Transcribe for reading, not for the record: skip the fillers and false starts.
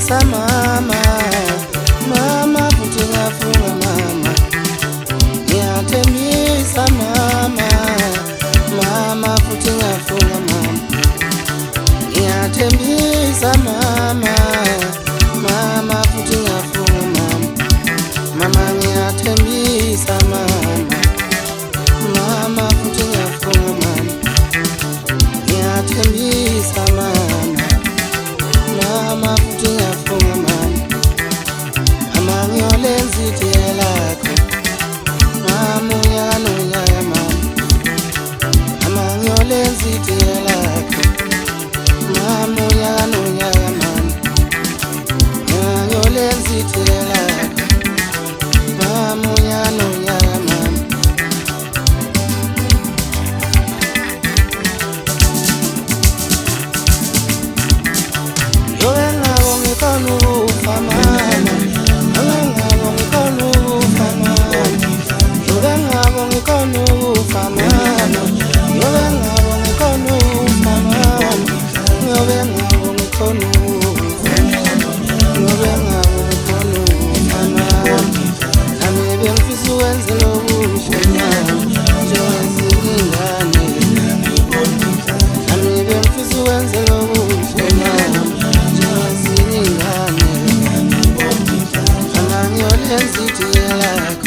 ngiyathembisa mama, mama futhi ngiyafunga mama, ngiyathembisa mama, mama futhi ngiyafunga mama, ngiyathembisa mama, mama futhi ngiyafunga mama, mama ngiyathembisa mama, mama futhi ngiyafunga mama, ngiyathembisa mama, mama futhi ngiyafunga mama, mama ngiyolenza itiye lakho, mama unyaka unyaka mama, mama ngiyolenza itiye lakho, mama unyaka unyaka mama, ngiyolenza itiye lakho, mama unyaka unyaka mama. City like